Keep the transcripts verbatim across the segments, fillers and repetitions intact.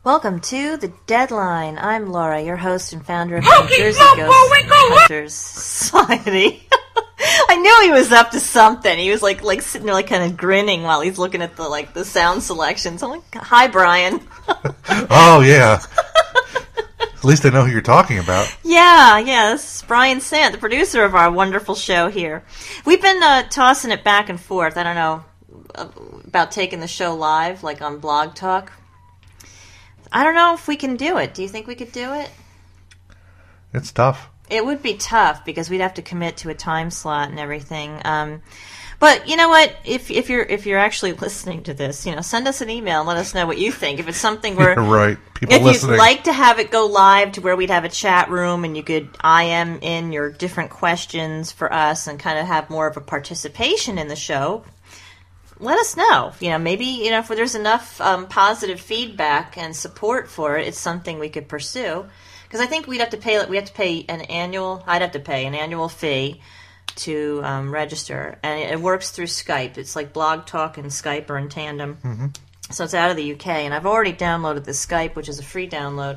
Welcome to The Deadline. I'm Laura, your host and founder of the New Jersey Ghost Hunters Society. I knew he was up to something. He was like like sitting there like kind of grinning while he's looking at the like the sound selections. I'm like, hi, Brian. Oh, yeah. At least I know who you're talking about. Yeah, yeah, this is Brian Sant, the producer of our wonderful show here. We've been uh, tossing it back and forth. I don't know uh, about taking the show live, like on Blog Talk. I don't know if we can do it. Do you think we could do it? It's tough. It would be tough because we'd have to commit to a time slot and everything. Um, but you know what? If if you're if you're actually listening to this, you know, send us an email and let us know what you think. If it's something where right, people if listening. you'd like to have it go live to where we'd have a chat room and you could I M in your different questions for us and kind of have more of a participation in the show, let us know. You know, maybe, you know, if there's enough um, positive feedback and support for it, it's something we could pursue. Because I think we'd have to pay. We have to pay an annual. I'd have to pay an annual fee to um, register, and it, it works through Skype. It's like Blog Talk and Skype are in tandem. Mm-hmm. So it's out of the U K, and I've already downloaded the Skype, which is a free download.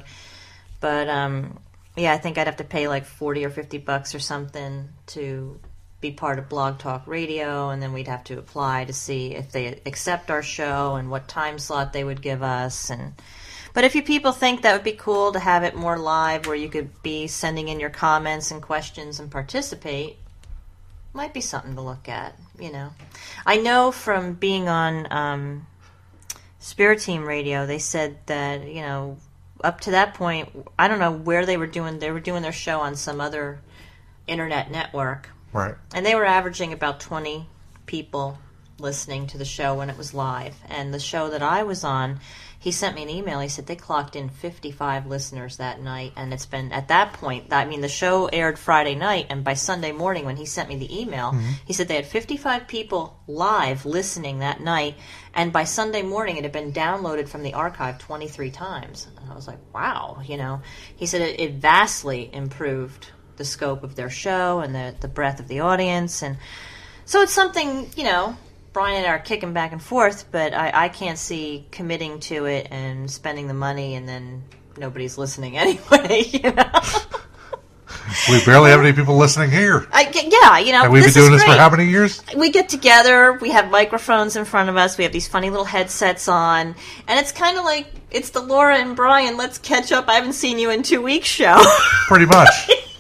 But um, yeah, I think I'd have to pay like forty or fifty bucks or something to be part of Blog Talk Radio, and then we'd have to apply to see if they accept our show and what time slot they would give us. And but if you people think that would be cool to have it more live, where you could be sending in your comments and questions and participate, might be something to look at. You know, I know from being on um, Spirit Team Radio, they said that, you know, up to that point, I don't know where they were doing. They were doing their show on some other internet network. Right. And they were averaging about twenty people listening to the show when it was live. And the show that I was on, he sent me an email. He said they clocked in fifty-five listeners that night. And it's been, at that point, I mean, the show aired Friday night. And by Sunday morning when he sent me the email, mm-hmm. he said they had fifty-five people live listening that night. And by Sunday morning, it had been downloaded from the archive twenty-three times. And I was like, wow, you know. He said it, it vastly improved the scope of their show and the, the breadth of the audience. And so it's something, you know, Brian and I are kicking back and forth, but I, I can't see committing to it and spending the money and then nobody's listening anyway, you know. We barely have any people listening here. I, yeah, you know, have we been doing this for how many years? We get together, we have microphones in front of us, we have these funny little headsets on, and it's kind of like, it's the Laura and Brian, let's catch up, I haven't seen you in two weeks show. Pretty much.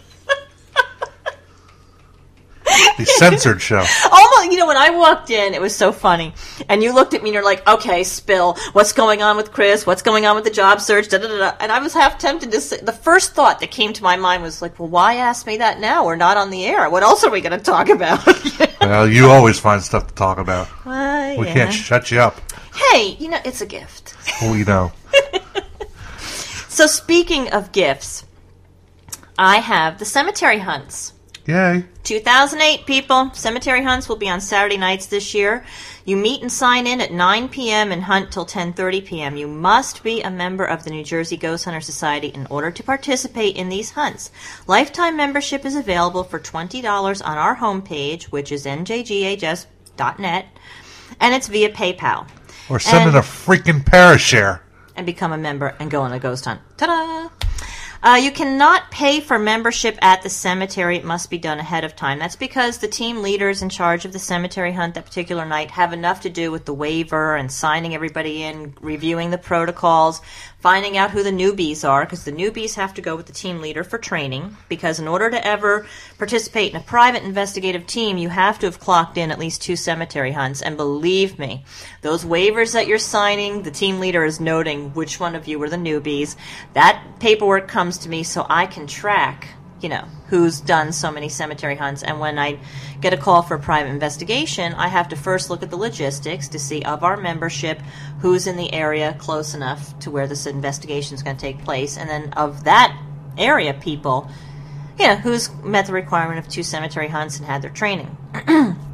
The censored show. Almost, you know, when I walked in, it was so funny. And you looked at me and you're like, okay, spill. What's going on with Chris? What's going on with the job search? Da, da, da, da. And I was half tempted to say, the first thought that came to my mind was like, well, why ask me that now? We're not on the air. What else are we going to talk about? Well, you always find stuff to talk about. Well, we yeah. can't shut you up. Hey, you know, it's a gift. We know. So speaking of gifts, I have the cemetery hunts. Yay. two thousand eight, people. Cemetery hunts will be on Saturday nights this year. You meet and sign in at nine p.m. and hunt till ten thirty p.m. You must be a member of the New Jersey Ghost Hunter Society in order to participate in these hunts. Lifetime membership is available for twenty dollars on our homepage, which is n j g h s dot net, and it's via PayPal. Or send and, in a freaking parashare. And become a member and go on a ghost hunt. Ta-da! Uh, you cannot pay for membership at the cemetery. It must be done ahead of time. That's because the team leaders in charge of the cemetery hunt that particular night have enough to do with the waiver and signing everybody in, reviewing the protocols, finding out who the newbies are, because the newbies have to go with the team leader for training, because in order to ever participate in a private investigative team, you have to have clocked in at least two cemetery hunts. And believe me, those waivers that you're signing, the team leader is noting which one of you were the newbies. That paperwork comes to me so I can track, you know, who's done so many cemetery hunts. And when I get a call for a private investigation, I have to first look at the logistics to see of our membership who's in the area close enough to where this investigation is going to take place. And then of that area people, you know, who's met the requirement of two cemetery hunts and had their training.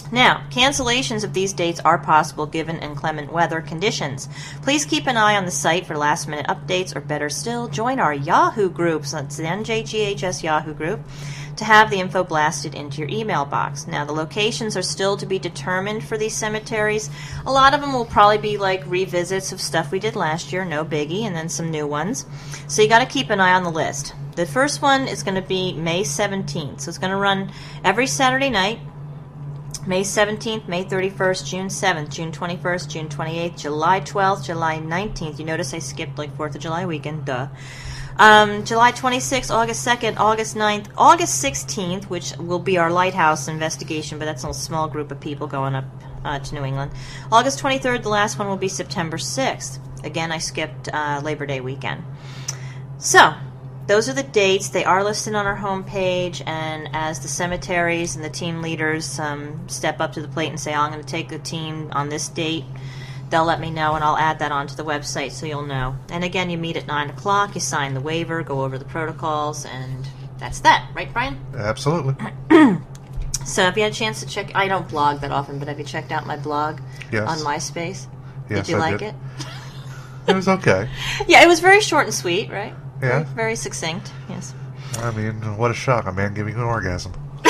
Now, cancellations of these dates are possible given inclement weather conditions. Please keep an eye on the site for last-minute updates, or better still, join our Yahoo groups. That's the N J G H S Yahoo group, to have the info blasted into your email box. Now, the locations are still to be determined for these cemeteries. A lot of them will probably be like revisits of stuff we did last year, no biggie, and then some new ones. So you got to keep an eye on the list. The first one is going to be May seventeenth. So it's going to run every Saturday night. May seventeenth, May thirty-first, June seventh, June twenty-first, June twenty-eighth, July twelfth, July nineteenth. You notice I skipped like fourth of July weekend, duh. Um, July twenty-sixth, August second, August ninth, August sixteenth, which will be our lighthouse investigation, but that's a small group of people going up uh, to New England. August twenty-third, the last one will be September sixth. Again, I skipped uh, Labor Day weekend. So, those are the dates. They are listed on our homepage, and as the cemeteries and the team leaders um, step up to the plate and say, I'm going to take the team on this date, they'll let me know, and I'll add that onto the website so you'll know. And again, you meet at nine o'clock, you sign the waiver, go over the protocols, and that's that. Right, Brian? Absolutely. So have you had a chance to check? I don't blog that often, but have you checked out my blog Yes. on MySpace? Yes, Did you I like did. it? It was okay. Yeah, it was very short and sweet, right? Yeah. Very, very succinct, yes. I mean, what a shock. A man giving you an orgasm.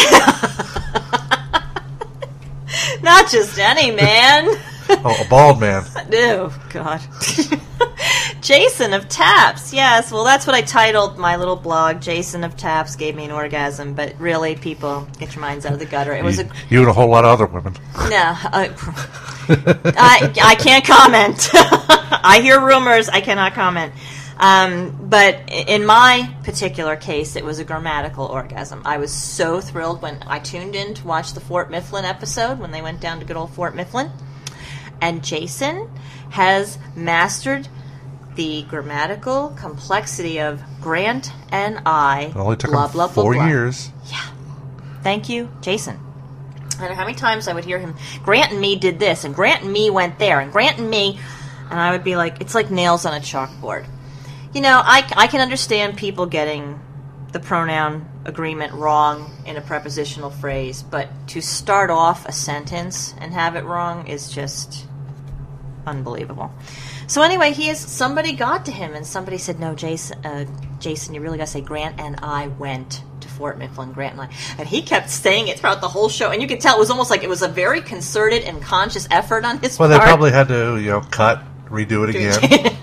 Not just any man. Oh, a bald man. Oh, God. Jason of Taps. Yes, well, that's what I titled my little blog. Jason of Taps gave me an orgasm, but really, people, get your minds out of the gutter. It was you, a... you and a whole lot of other women. No. Uh, I, I can't comment. I hear rumors. I cannot comment. Um, but in my particular case, it was a grammatical orgasm. I was so thrilled when I tuned in to watch the Fort Mifflin episode, when they went down to good old Fort Mifflin. And Jason has mastered the grammatical complexity of Grant and I. It only took blah, him blah, blah, four blah. years. Yeah. Thank you, Jason. I don't know how many times I would hear him, Grant and me did this, and Grant and me went there, and Grant and me, and I would be like, it's like nails on a chalkboard. You know, I, I can understand people getting the pronoun agreement wrong in a prepositional phrase, but to start off a sentence and have it wrong is just unbelievable. So anyway, he is, somebody got to him, and somebody said, no, Jason, uh, Jason, you really got to say, Grant and I went to Fort Mifflin, Grant and I. And he kept saying it throughout the whole show, and you could tell it was almost like it was a very concerted and conscious effort on his Well, part. they probably had to, you know, cut, redo it again.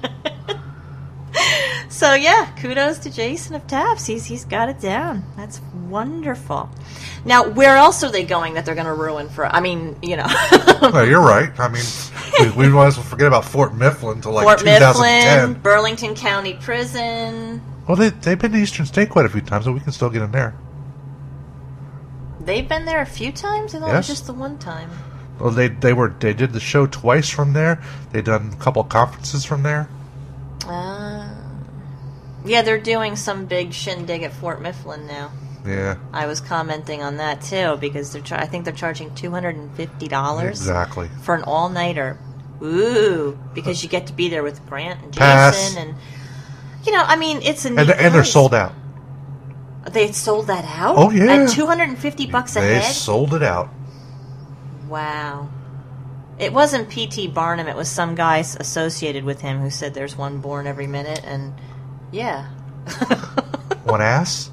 So yeah, kudos to Jason of Taps. He's he's got it down. That's wonderful. Now, where else are they going that they're going to ruin for? I mean, you know. Well, you're right. I mean, we, we might as well forget about Fort Mifflin until like Fort two thousand ten. Mifflin, Burlington County Prison. Well, they they've been to Eastern State quite a few times, so we can still get in there. They've been there a few times. I thought it Yes. was just the one time. Well, they they were they did the show twice from there. They done a couple conferences from there. Uh, yeah, they're doing some big shindig at Fort Mifflin now. Yeah, I was commenting on that too because they're. Char- I think they're charging two hundred and fifty dollars exactly. for an all-nighter. Ooh, because you get to be there with Grant and Jason Pass. and you know, I mean, it's a neat And and they're place. sold out. They sold that out. Oh, yeah. At two hundred and fifty bucks a They head. sold it out. Wow. It wasn't P T Barnum. It was some guys associated with him who said there's one born every minute, and yeah. One ass.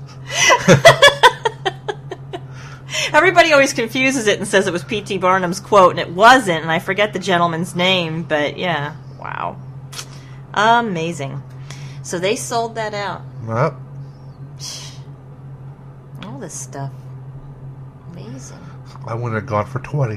Everybody always confuses it and says it was P T Barnum's quote, and it wasn't, and I forget the gentleman's name, but yeah. Wow. Amazing. So they sold that out. Well, All this stuff. Amazing. I wouldn't have gone for twenty.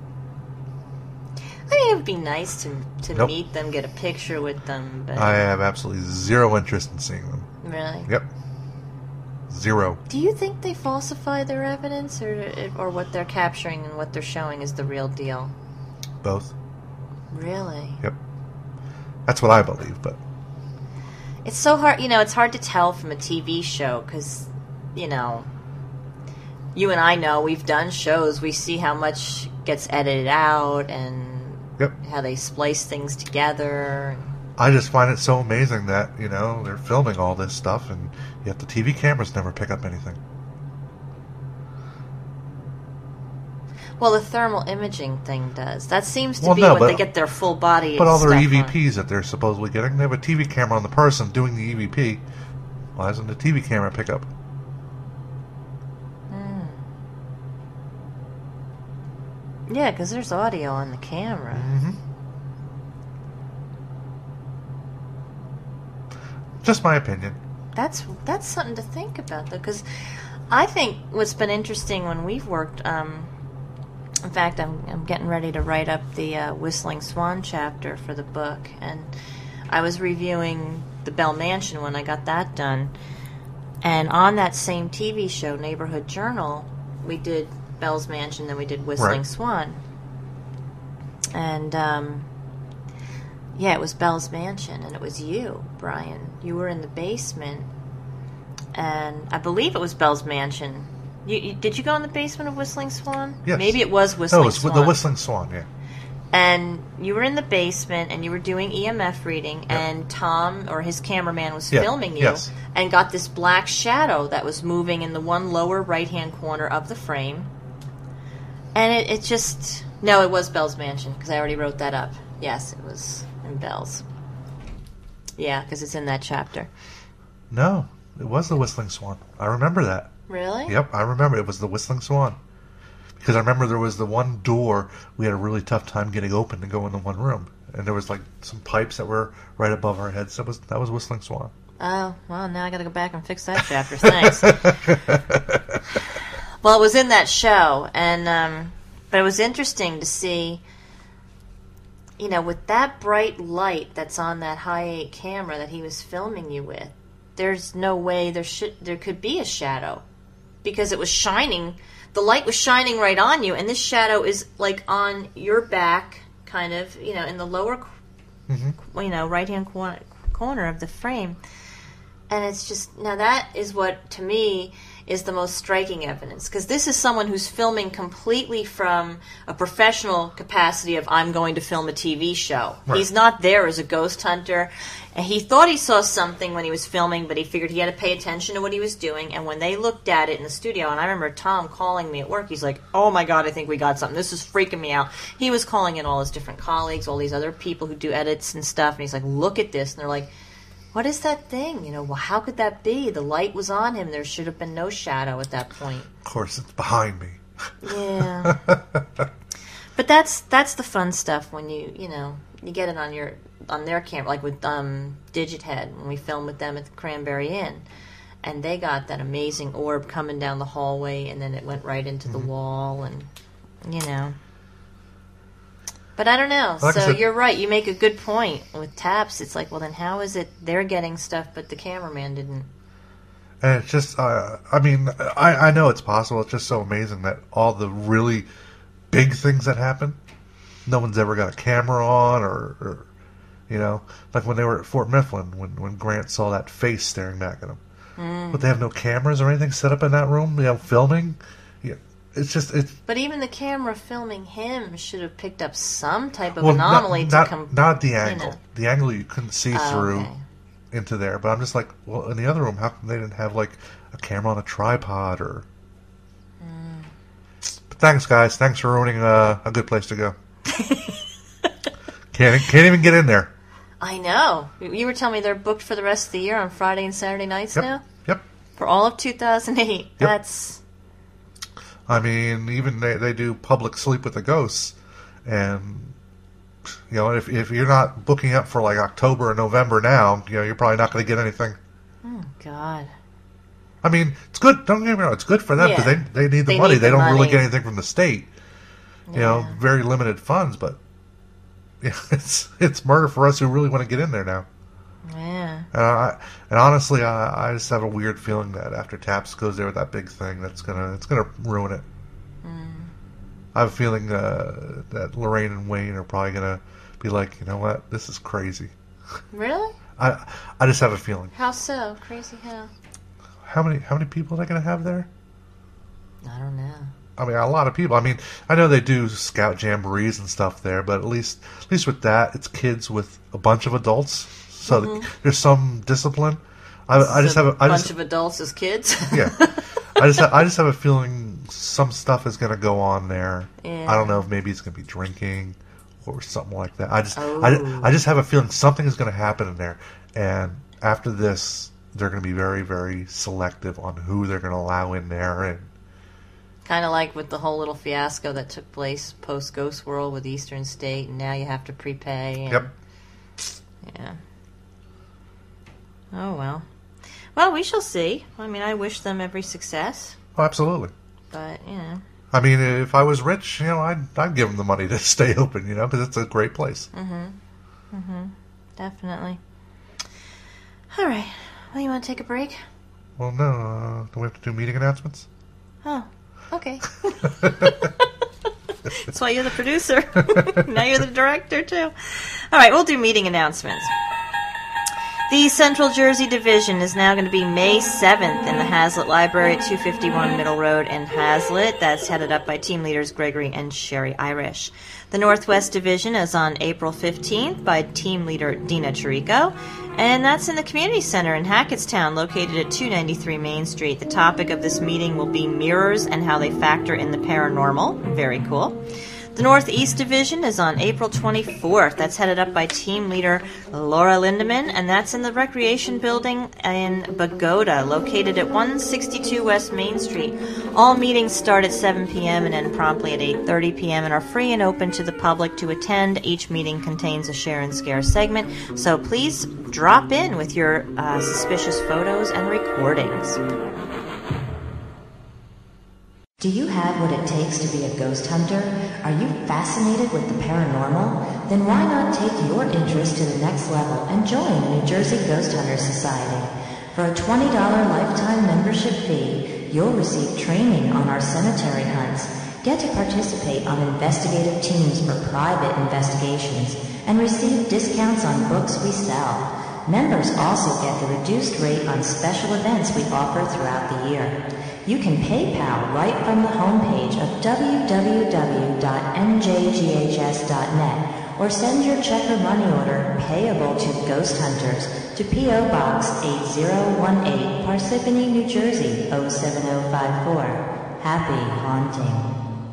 I mean, it would be nice to to Nope. meet them, get a picture with them, but I have absolutely zero interest in seeing them. really. Yep. Zero. Do you think they falsify their evidence, or or what they're capturing and what they're showing is the real deal? Both. Really? Yep. That's what I believe, but It's so hard, you know, it's hard to tell from a T V show because, you know, you and I know we've done shows, we see how much gets edited out and yep. how they splice things together. I just find it so amazing that, you know, they're filming all this stuff and yet the T V cameras never pick up anything. Well, the thermal imaging thing does. That seems to Well, be no, when but- they get their full body. But all their stuff E V on. Ps that they're supposedly getting, they have a T V camera on the person doing the E V P. Why doesn't the T V camera pick up? Yeah, because there's audio on the camera. Mm-hmm. Just my opinion. That's that's something to think about, though, because I think what's been interesting when we've worked. Um, in fact, I'm I'm getting ready to write up the uh, Whistling Swan chapter for the book, and I was reviewing the Bell Mansion when I got that done. And on that same T V show, Neighborhood Journal, we did Bell's Mansion, then we did Whistling Right. Swan. And, um, yeah, it was Bell's Mansion, and it was you, Brian. You were in the basement, and I believe it was Bell's Mansion. You, you, did you go in the basement of Whistling Swan? Yes. Maybe it was Whistling No, it's Swan. the Whistling Swan, yeah. And you were in the basement, and you were doing E M F reading, and Tom, or his cameraman, was Yeah, filming you, yes. and got this black shadow that was moving in the one lower right-hand corner of the frame. And it, it just... No, it was Bell's Mansion, because I already wrote that up. Yes, it was in Bell's. Yeah, because it's in that chapter. No, it was the Whistling Swan. I remember that. Really? Yep, I remember it was the Whistling Swan. Because I remember there was the one door we had a really tough time getting open to go in the one room. And there was like some pipes that were right above our heads. That was that was Whistling Swan. Oh, well, now I got to go back and fix that chapter. Thanks. Well, it was in that show, and um, but it was interesting to see, you know, with that bright light that's on that high eight camera that he was filming you with. There's no way there should there could be a shadow, because it was shining. The light was shining right on you, and this shadow is like on your back, kind of, you know, in the lower, Mm-hmm. you know, right-hand corner, corner of the frame. And it's just, now that is what, to me, is the most striking evidence. Because this is someone who's filming completely from a professional capacity of, I'm going to film a T V show. Right. He's not there as a ghost hunter. And he thought he saw something when he was filming, but he figured he had to pay attention to what he was doing. And when they looked at it in the studio, and I remember Tom calling me at work, he's like, oh my God, I think we got something. This is freaking me out. He was calling in all his different colleagues, all these other people who do edits and stuff, and he's like, look at this. And they're like, what is that thing? You know, well, how could that be? The light was on him. There should have been no shadow at that point. Of course, it's behind me. Yeah. But that's that's the fun stuff when you, you know, you get it on your on their camera, like with um, Digithead, when we filmed with them at the Cranberry Inn. And they got that amazing orb coming down the hallway, and then it went right into the wall, and, you know. But I don't know. Like I So said- you're right. You make a good point with Taps. It's like, well, then how is it they're getting stuff, but the cameraman didn't? And it's just, uh, I mean, I, I know it's possible. It's just so amazing that all the really big things that happen, no one's ever got a camera on, or, or you know, like when they were at Fort Mifflin, when, when Grant saw that face staring back at him. Mm. But they have no cameras or anything set up in that room, you know, filming. Yeah, it's just, it's... But even the camera filming him should have picked up some type of well, anomaly not, to not, come. not the you angle. know. The angle you couldn't see Oh, through okay. into there. But I'm just like, well, in the other room, how come they didn't have, like, a camera on a tripod or... Mm. But thanks, guys. Thanks for ruining uh, a good place to go. can't, can't even get in there. I know. You were telling me they're booked for the rest of the year on Friday and Saturday nights Yep. now? Yep. For all of two thousand eight. Yep. That's... I mean, even they, they do public sleep with the ghosts. And, you know, if if you're not booking up for, like, October or November now, you know, you're probably not going to get anything. Oh, God. I mean, it's good. Don't get me wrong. It's good for them because Yeah. they, they need the They money. need they the don't really money. get anything from the state. You know, Yeah. very limited funds, but yeah, it's it's murder for us who really want to get in there now. Yeah. And, I, and honestly, I, I just have a weird feeling that after Taps goes there with that big thing, that's gonna it's gonna ruin it. Mm. I have a feeling uh, that Lorraine and Wayne are probably gonna be like, you know what, this is crazy. Really? I I just have a feeling. How so? Crazy how? How many how many people are they gonna have there? I don't know. I mean, a lot of people. I mean, I know they do scout jamborees and stuff there, but at least, at least with that, it's kids with a bunch of adults, so Mm-hmm. there's some discipline. I, I just So have a I bunch just of adults as kids? yeah, I just have, I just have a feeling some stuff is going to go on there. Yeah. I don't know if maybe it's going to be drinking or something like that. I just, Oh. I, I just have a feeling something is going to happen in there. And after this, they're going to be very, very selective on who they're going to allow in there. And Kind of like with the whole little fiasco that took place post Ghost World with Eastern State, and now you have to prepay. And, yep. Yeah. Oh, well. Well, we shall see. I mean, I wish them every success, Oh, absolutely. but, you know. I mean, if I was rich, you know, I'd, I'd give them the money to stay open, you know, because it's a great place. Mm-hmm. Mm-hmm. Definitely. All right. Well, you want to take a break? Well, no. Uh, do we have to do meeting announcements? Oh, okay. That's why you're the producer. Now you're the director, too. All right, we'll do meeting announcements. The Central Jersey Division is now going to be May seventh in the Hazlitt Library at two fifty-one Middle Road in Hazlitt. That's headed up by team leaders Gregory and Sherry Irish. The Northwest Division is on April fifteenth by team leader Dina Chirico. And that's in the Community Center in Hackettstown, located at two ninety-three Main Street. The topic of this meeting will be mirrors and how they factor in the paranormal. Very cool. The Northeast Division is on April twenty-fourth. That's headed up by team leader Laura Lindemann, and that's in the Recreation Building in Bogota, located at one sixty-two West Main Street. All meetings start at seven p.m. and end promptly at eight thirty p.m. and are free and open to the public to attend. Each meeting contains a share and scare segment, so please drop in with your uh, suspicious photos and recordings. Do you have what it takes to be a ghost hunter? Are you fascinated with the paranormal? Then why not take your interest to the next level and join the New Jersey Ghost Hunters Society? For a twenty dollars lifetime membership fee, you'll receive training on our cemetery hunts, get to participate on investigative teams for private investigations, and receive discounts on books we sell. Members also get the reduced rate on special events we offer throughout the year. You can PayPal right from the homepage of w w w dot n j g h s dot net or send your check or money order payable to Ghost Hunters to P O Box eight zero one eight, Parsippany, New Jersey oh seven oh five four. Happy haunting.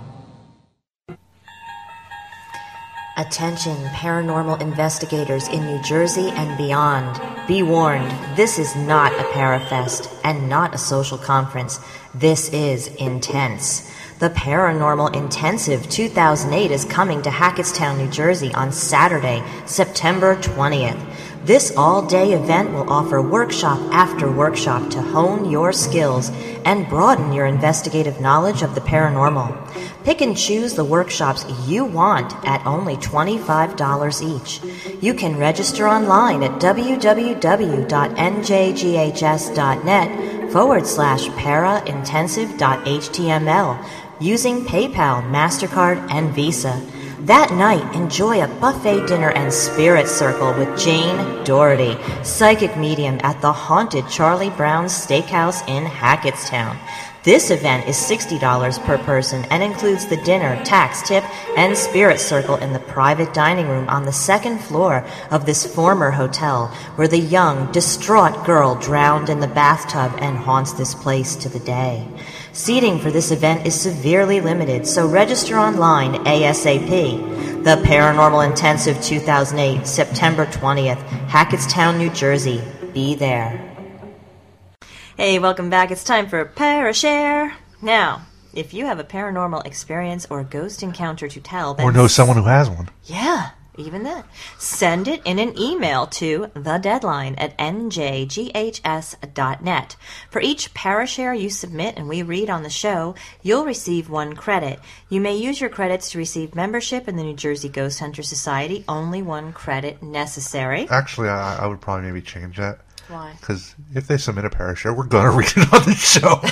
Attention paranormal investigators in New Jersey and beyond. Be warned, this is not a Parafest and not a social conference. This is intense. The Paranormal Intensive two thousand eight is coming to Hackettstown, New Jersey on Saturday, September twentieth. This all-day event will offer workshop after workshop to hone your skills and broaden your investigative knowledge of the paranormal. Pick and choose the workshops you want at only twenty-five dollars each. You can register online at w w w dot n j g h s dot net forward slash paraintensive.html using PayPal, MasterCard, and Visa. That night, enjoy a buffet dinner and spirit circle with Jane Doherty, psychic medium at the haunted Charlie Brown's Steakhouse in Hackettstown. This event is sixty dollars per person and includes the dinner, tax tip, and spirit circle in the private dining room on the second floor of this former hotel, where the young, distraught girl drowned in the bathtub and haunts this place to the day. Seating for this event is severely limited, so register online ASAP. The Paranormal Intensive two thousand eight, September twentieth, Hackettstown, New Jersey. Be there. Hey, welcome back. It's time for ParaShare. Now, if you have a paranormal experience or ghost encounter to tell, then Or know someone who has one. Yeah, even that. Send it in an email to thedeadline at n j g h s dot net. For each ParaShare you submit and we read on the show, you'll receive one credit. You may use your credits to receive membership in the New Jersey Ghost Hunter Society. Only one credit necessary. Actually, I, I would probably maybe change that. Why? Because if they submit a ParaShare, we're going to read it on the show.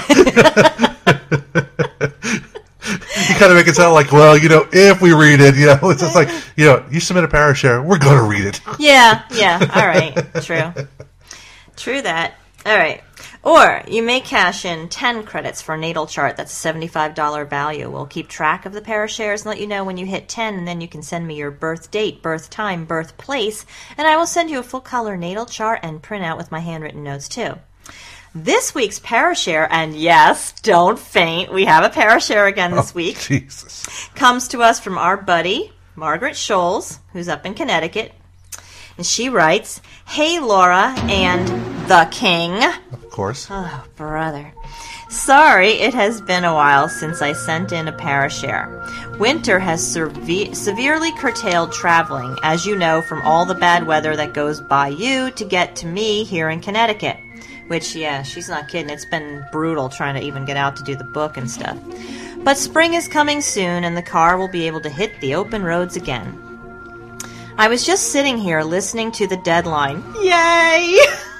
You kind of make it sound like, well, you know, if we read it, you know, it's just like, you know, you submit a ParaShare, we're going to read it. Yeah, yeah, all right, true. True that. All right. Or you may cash in ten credits for a natal chart. That's a seventy-five dollars value. We'll keep track of the ParaShares and let you know when you hit ten, and then you can send me your birth date, birth time, birthplace, and I will send you a full color natal chart and print out with my handwritten notes too. This week's Parashare, and yes, don't faint, we have a Parashare again this Oh, week, Jesus. comes to us from our buddy, Margaret Scholes, who's up in Connecticut. And she writes, "Hey, Laura and the King." Of course. Oh, brother. Sorry, it has been a while since I sent in a Parashare. Winter has serve- severely curtailed traveling, as you know, from all the bad weather that goes by you to get to me here in Connecticut. Which, yeah, she's not kidding. It's been brutal trying to even get out to do the book and stuff. But spring is coming soon, and the car will be able to hit the open roads again. I was just sitting here listening to the deadline. Yay!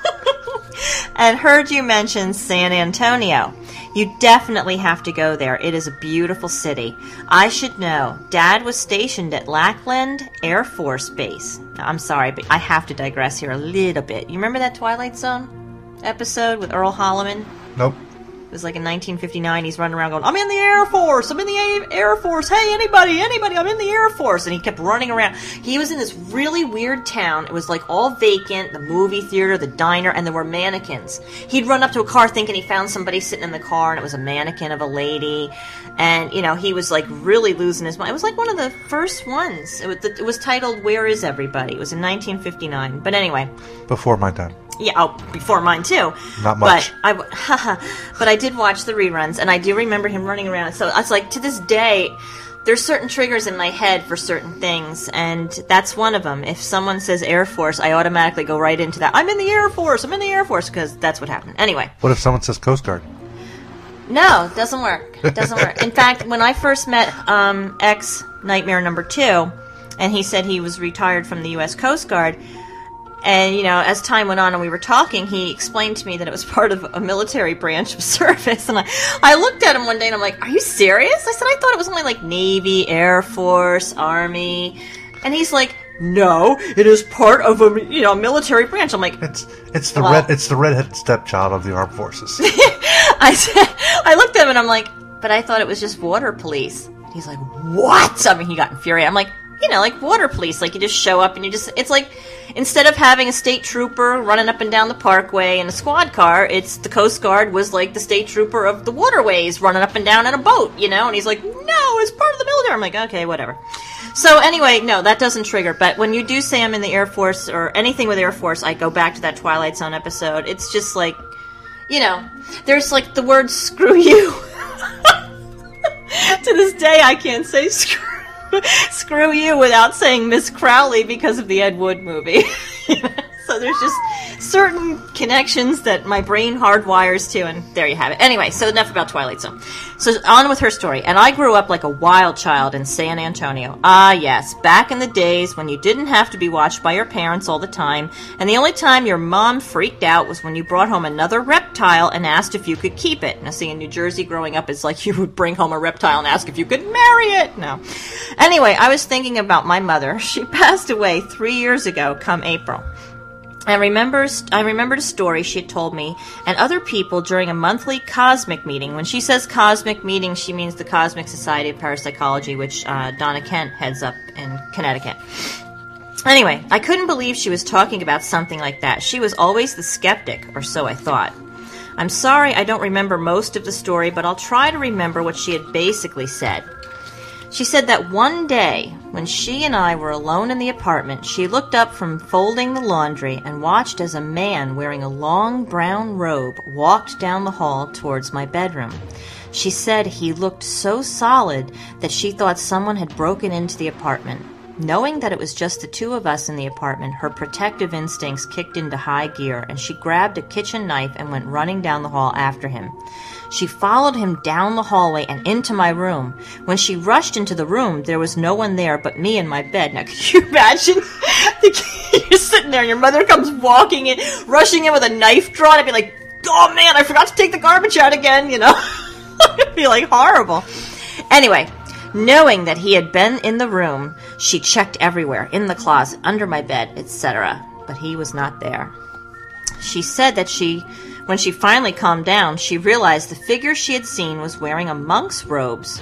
And heard you mention San Antonio. You definitely have to go there. It is a beautiful city. I should know. Dad was stationed at Lackland Air Force Base. Now, I'm sorry, but I have to digress here a little bit. You remember that Twilight Zone episode with Earl Holliman? Nope. It was like in nineteen fifty-nine, he's running around going, I'm in the Air Force, I'm in the Air Force, hey, anybody, anybody, I'm in the Air Force. And he kept running around. He was in this really weird town. It was like all vacant, the movie theater, the diner, and there were mannequins. He'd run up to a car thinking he found somebody sitting in the car, and it was a mannequin of a lady. And, you know, he was like really losing his mind. It was like one of the first ones. It was, it was titled, Where Is Everybody? It was in nineteen fifty-nine. But anyway. Before my time. Yeah, oh, before mine too. Not much. But I, but I did watch the reruns, and I do remember him running around. So it's like, to this day, there's certain triggers in my head for certain things, and that's one of them. If someone says Air Force, I automatically go right into that. I'm in the Air Force, I'm in the Air Force, because that's what happened. Anyway. What if someone says Coast Guard? No, it doesn't work. It doesn't work. In fact, when I first met um, ex Nightmare number two, and he said he was retired from the U S Coast Guard, and, you know, as time went on and we were talking, he explained to me that it was part of a military branch of service. And I, I looked at him one day and I'm like, are you serious? I said, I thought it was only like Navy, Air Force, Army. And he's like, no, it is part of a, you know, military branch. I'm like, It's it's the Well- red it's the redheaded stepchild of the armed forces. I said, I looked at him and I'm like, but I thought it was just water police. He's like, what? I mean, he got infuriated. I'm like, you know, like water police. Like, you just show up and you just, it's like, instead of having a state trooper running up and down the parkway in a squad car, it's the Coast Guard was like the state trooper of the waterways running up and down in a boat, you know? And he's like, no, it's part of the military. I'm like, okay, whatever. So anyway, no, that doesn't trigger. But when you do say I'm in the Air Force or anything with Air Force, I go back to that Twilight Zone episode. It's just like, you know, there's like the word screw you. To this day, I can't say screw Screw you without saying Miss Crowley because of the Ed Wood movie. So there's just certain connections that my brain hardwires to, and there you have it. Anyway, so enough about Twilight Zone. So on with her story. And I grew up like a wild child in San Antonio. Ah, yes, back in the days when you didn't have to be watched by your parents all the time, and the only time your mom freaked out was when you brought home another reptile and asked if you could keep it. Now, see, in New Jersey growing up, it's like you would bring home a reptile and ask if you could marry it. No. Anyway, I was thinking about my mother. She passed away three years ago, come April. I remember, I remembered a story she had told me and other people during a monthly cosmic meeting. When she says cosmic meeting, she means the Cosmic Society of Parapsychology, which uh, Donna Kent heads up in Connecticut. Anyway, I couldn't believe she was talking about something like that. She was always the skeptic, or so I thought. I'm sorry I don't remember most of the story, but I'll try to remember what she had basically said. She said that one day, when she and I were alone in the apartment, she looked up from folding the laundry and watched as a man wearing a long brown robe walked down the hall towards my bedroom. She said he looked so solid that she thought someone had broken into the apartment. Knowing that it was just the two of us in the apartment, her protective instincts kicked into high gear, and she grabbed a kitchen knife and went running down the hall after him. She followed him down the hallway and into my room. When she rushed into the room, there was no one there but me in my bed. Now, could you imagine? You're sitting there and your mother comes walking in, rushing in with a knife drawn. I'd be like, oh man, I forgot to take the garbage out again, you know? It'd be like horrible. Anyway, knowing that he had been in the room, she checked everywhere, in the closet, under my bed, et cetera. But he was not there. She said that she, when she finally calmed down, she realized the figure she had seen was wearing a monk's robes.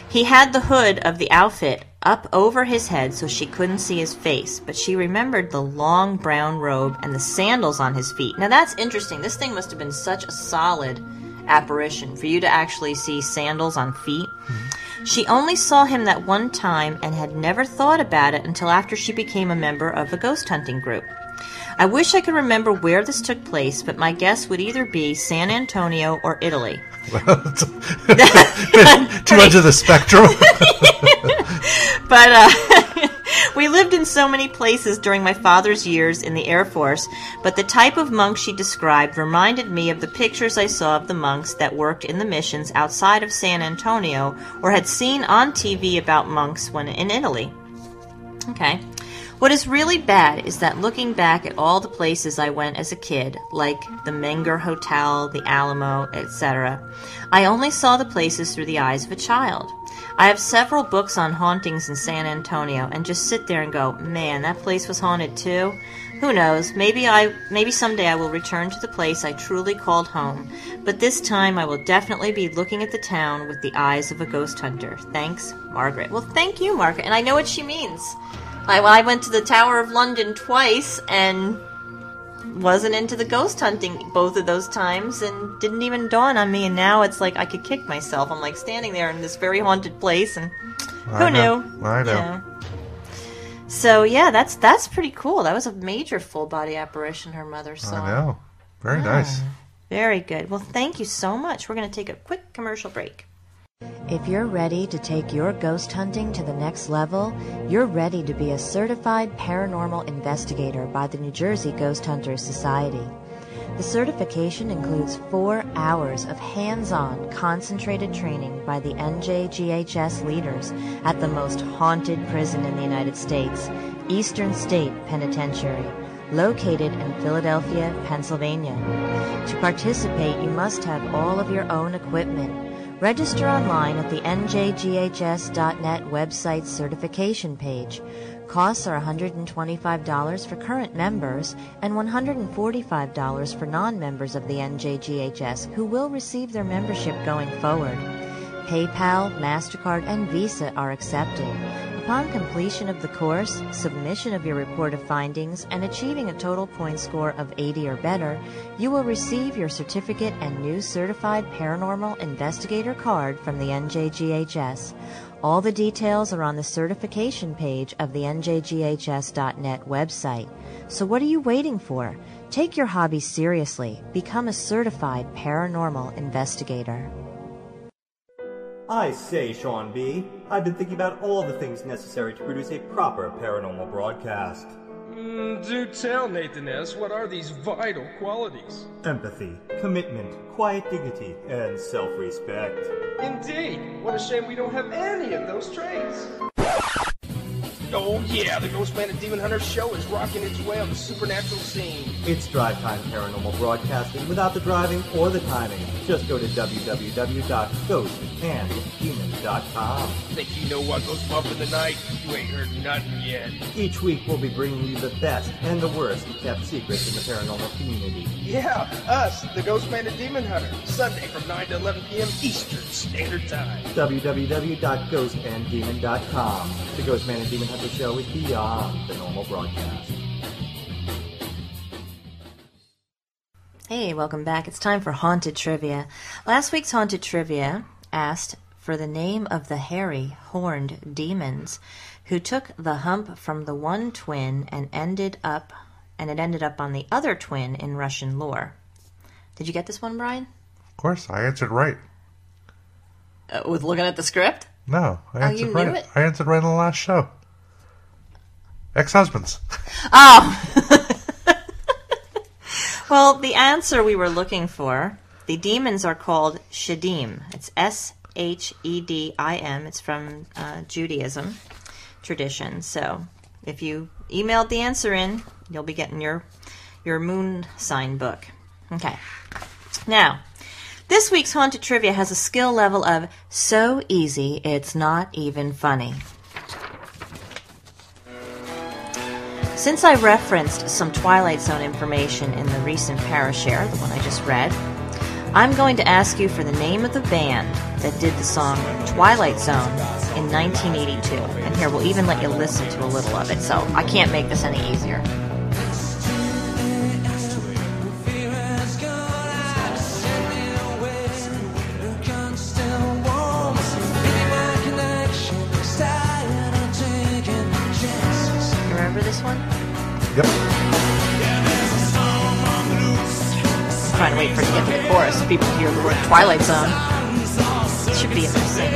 He had the hood of the outfit up over his head so she couldn't see his face, but she remembered the long brown robe and the sandals on his feet. Now that's interesting. This thing must have been such a solid apparition for you to actually see sandals on feet. Mm-hmm. She only saw him that one time and had never thought about it until after she became a member of a ghost hunting group. I wish I could remember where this took place, but my guess would either be San Antonio or Italy. Two ends of the spectrum. But uh, we lived in so many places during my father's years in the Air Force, but the type of monks she described reminded me of the pictures I saw of the monks that worked in the missions outside of San Antonio or had seen on T V about monks when in Italy. Okay. What is really bad is that looking back at all the places I went as a kid, like the Menger Hotel, the Alamo, et cetera, I only saw the places through the eyes of a child. I have several books on hauntings in San Antonio and just sit there and go, man, that place was haunted too? Who knows, maybe I, maybe someday I will return to the place I truly called home, but this time I will definitely be looking at the town with the eyes of a ghost hunter. Thanks, Margaret. Well, thank you, Margaret, and I know what she means. I, well, I went to the Tower of London twice and wasn't into the ghost hunting both of those times and didn't even dawn on me, and now it's like I could kick myself. I'm like standing there in this very haunted place, and who I know. knew? I know. Yeah. So yeah, that's that's pretty cool. That was a major full body apparition her mother saw. I know. Very Yeah. nice. Very good. Well, thank you so much. We're going to take a quick commercial break. If you're ready to take your ghost hunting to the next level, you're ready to be a certified paranormal investigator by the New Jersey Ghost Hunters Society. The certification includes four hours of hands-on, concentrated training by the N J G H S leaders at the most haunted prison in the United States, Eastern State Penitentiary, located in Philadelphia, Pennsylvania. To participate, you must have all of your own equipment. Register online at the N J G H S dot net website certification page. Costs are one hundred twenty-five dollars for current members and one hundred forty-five dollars for non-members of the N J G H S who will receive their membership going forward. PayPal, MasterCard, and Visa are accepted. Upon completion of the course, submission of your report of findings, and achieving a total point score of eighty or better, you will receive your certificate and new Certified Paranormal Investigator card from the N J G H S. All the details are on the certification page of the N J G H S dot net website. So what are you waiting for? Take your hobby seriously. Become a certified paranormal investigator. I say, Sean B., I've been thinking about all the things necessary to produce a proper paranormal broadcast. Mm, do tell, Nathan S., what are these vital qualities? Empathy, commitment, quiet dignity, and self-respect. Indeed. What a shame we don't have any of those traits. Oh yeah, the Ghostman and Demon Hunter show is rocking its way on the supernatural scene. It's drive time paranormal broadcasting without the driving or the timing. Just go to w w w dot ghost and demon dot com. Think you know what goes bump in the night? You ain't heard nothing yet. Each week we'll be bringing you the best and the worst kept secrets in the paranormal community. Yeah, us, the Ghostman and Demon Hunter. Sunday from nine to eleven p.m. Eastern Standard Time. w w w dot ghost and demon dot com. The Ghostman and Demon Hunter show is beyond the normal broadcast. Hey, welcome back. It's time for Haunted Trivia. Last week's Haunted Trivia asked for the name of the hairy, horned demons who took the hump from the one twin and ended up, and it ended up on the other twin in Russian lore. Did you get this one, Brian? Of course, I answered right. Uh, with looking at the script? No, I Oh, answered you right. knew it? I answered right in the last show. Ex-husbands. Oh! Well, the answer we were looking for, the demons are called Shadim. It's S H E D I M. It's from uh, Judaism tradition. So if you emailed the answer in, you'll be getting your your moon sign book. Okay. Now, this week's Haunted Trivia has a skill level of so easy it's not even funny. Since I referenced some Twilight Zone information in the recent Parashare, the one I just read, I'm going to ask you for the name of the band that did the song Twilight Zone in nineteen eighty-two. And here, we'll even let you listen to a little of it, so I can't make this any easier. Remember this one? Yep. I'm trying to wait for it to get to the chorus so people hear the word Twilight Zone. It should be amazing.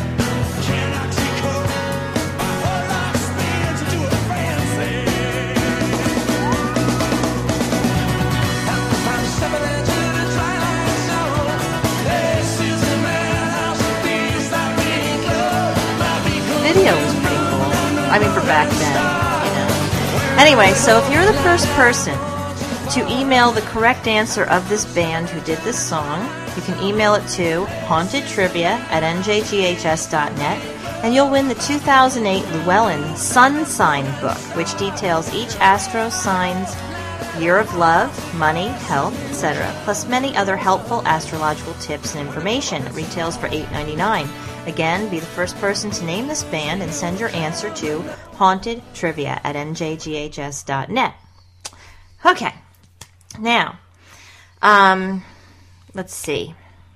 The video was pretty cool. I mean, for back then, you know. Anyway, so if you're the first person to email the correct answer of this band who did this song, you can email it to hauntedtrivia at n j g h s dot net, and you'll win the two thousand eight Llewellyn Sun Sign book, which details each astro sign's year of love, money, health, et cetera, plus many other helpful astrological tips and information. It retails for eight ninety-nine. Again, be the first person to name this band and send your answer to hauntedtrivia at n j g h s dot net. Okay. Now, um, let's see.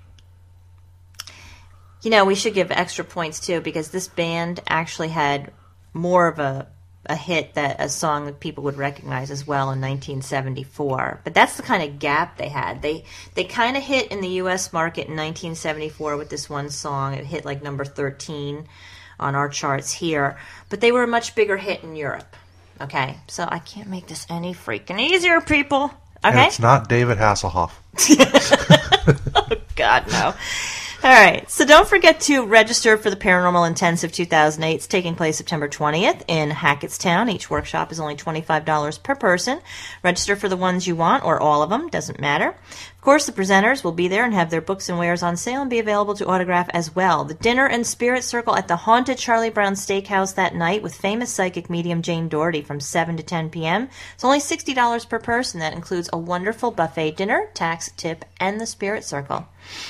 You know, we should give extra points, too, because this band actually had more of a, a hit, that a song that people would recognize as well in nineteen seventy-four. But that's the kind of gap they had. They they kind of hit in the U S market in nineteen seventy-four with this one song. It hit like number thirteen on our charts here. But they were a much bigger hit in Europe. Okay, so I can't make this any freaking easier, people. Okay? And it's not David Hasselhoff. Oh, God, no. All right, so don't forget to register for the Paranormal Intensive two thousand eight. It's taking place September twentieth in Hackettstown. Each workshop is only twenty-five dollars per person. Register for the ones you want, or all of them, doesn't matter. Of course, the presenters will be there and have their books and wares on sale and be available to autograph as well. The dinner and spirit circle at the haunted Charlie Brown Steakhouse that night with famous psychic medium Jane Doherty from seven to ten p.m. It's only sixty dollars per person. That includes a wonderful buffet dinner, tax tip, and the spirit circle.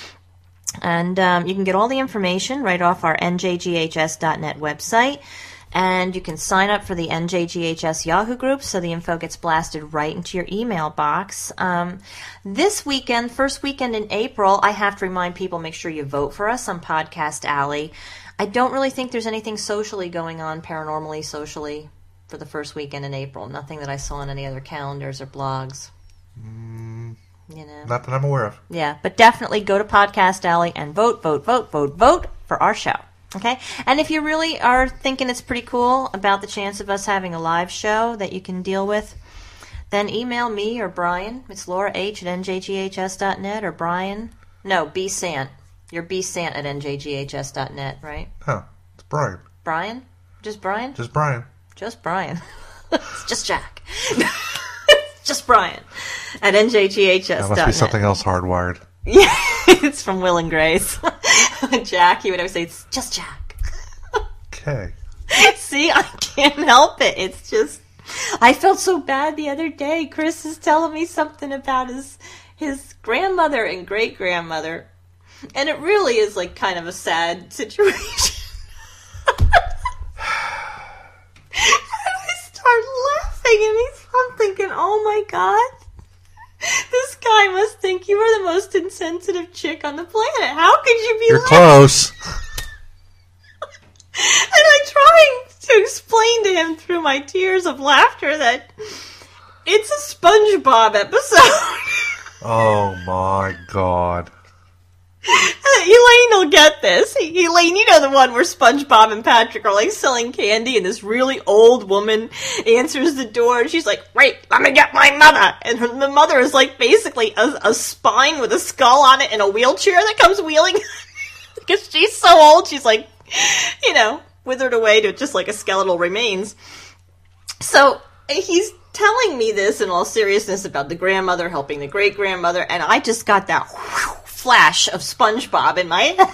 And um, you can get all the information right off our n j g h s dot net website. And you can sign up for the N J G H S Yahoo group so the info gets blasted right into your email box. Um, this weekend, first weekend in April, I have to remind people, make sure you vote for us on Podcast Alley. I don't really think there's anything socially going on, paranormally, socially, for the first weekend in April. Nothing that I saw on any other calendars or blogs. Mm, you know. Not that I'm aware of. Yeah, but definitely go to Podcast Alley and vote, vote, vote, vote, vote for our show. Okay? And if you really are thinking it's pretty cool about the chance of us having a live show that you can deal with, then email me or Brian. It's Laura H at n j g h s dot net, or Brian. No, B Sant. You're B Sant at n j g h s dot net, right? Huh. It's Brian. Brian? Just Brian? Just Brian. Just Brian. It's just Jack. Just Brian at n j g h s dot net. That must be something else hardwired. Yeah, it's from Will and Grace. Jack, he would always say, it's just Jack. Okay. See, I can't help it. It's just, I felt so bad the other day. Chris is telling me something about his his grandmother and great-grandmother. And it really is like kind of a sad situation. And I start laughing and he's, I'm thinking, oh my God. This guy must think you are the most insensitive chick on the planet. How could you be You're laughing? close. And I'm trying to explain to him through my tears of laughter that it's a SpongeBob episode. Oh my God. Elaine will get this. Elaine, you know the one where SpongeBob and Patrick are like selling candy and this really old woman answers the door and she's like, wait, let me get my mother. And her, the mother is like basically a, a spine with a skull on it in a wheelchair that comes wheeling. Because she's so old, she's like, you know, withered away to just like a skeletal remains. So he's telling me this in all seriousness about the grandmother helping the great-grandmother, and I just got that whew, flash of SpongeBob in my head.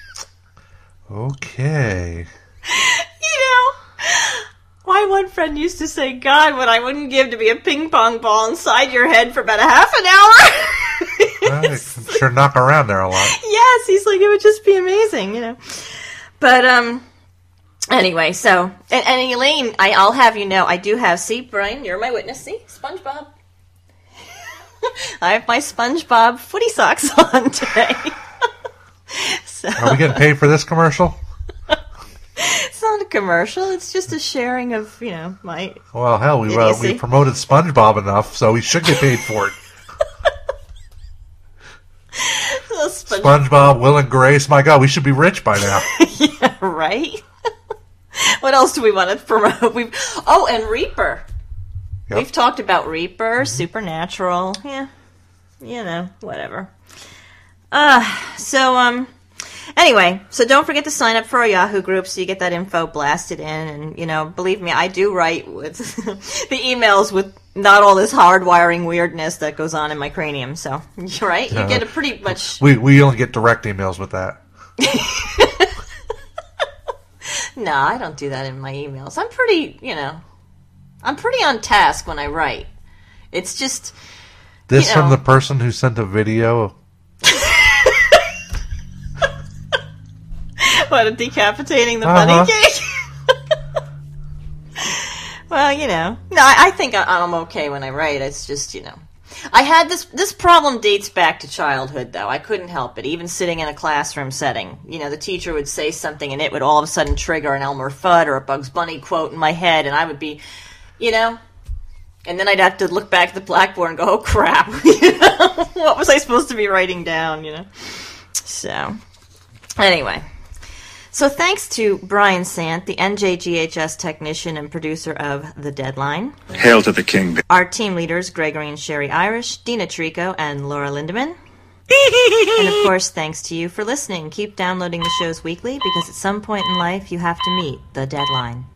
Okay. You know, my one friend used to say, God, what I wouldn't give to be a ping pong ball inside your head for about a half an hour. I'm sure knock around there a lot. Yes, he's like, it would just be amazing, you know. But, um, anyway, so, and, and Elaine, I, I'll have you know, I do have, see, Brian, you're my witness, see, SpongeBob. I have my SpongeBob footy socks on today. So, are we getting paid for this commercial? It's not a commercial, it's just a sharing of, you know, my Well, hell, we, uh, we promoted SpongeBob enough, so we should get paid for it. Sponge- SpongeBob, Will and Grace. My God, we should be rich by now. Yeah, right? What else do we want to promote? We've Oh, and Reaper. Yep. We've talked about Reaper, mm-hmm. Supernatural. Yeah, you know, whatever. Uh, so, um, anyway, so don't forget to sign up for our Yahoo group so you get that info blasted in. And, you know, believe me, I do write with the emails with not all this hardwiring weirdness that goes on in my cranium. So, right? You uh, get a pretty much... We, we only get direct emails with that. No, I don't do that in my emails. I'm pretty, you know, I'm pretty on task when I write. It's just... This you know, from the person who sent a video... What, decapitating the uh-huh. bunny cake? Well, you know. No, I, I think I, I'm okay when I write. It's just, you know. I had this, this problem dates back to childhood, though. I couldn't help it. Even sitting in a classroom setting. You know, the teacher would say something and it would all of a sudden trigger an Elmer Fudd or a Bugs Bunny quote in my head, and I would be, you know. And then I'd have to look back at the blackboard and go, oh, crap. You know? What was I supposed to be writing down, you know? So, anyway. So thanks to Brian Sant, the N J G H S technician and producer of The Deadline. Hail to the king. Our team leaders, Gregory and Sherry Irish, Dina Trico, and Laura Lindemann. And of course, thanks to you for listening. Keep downloading the shows weekly because at some point in life you have to meet the deadline.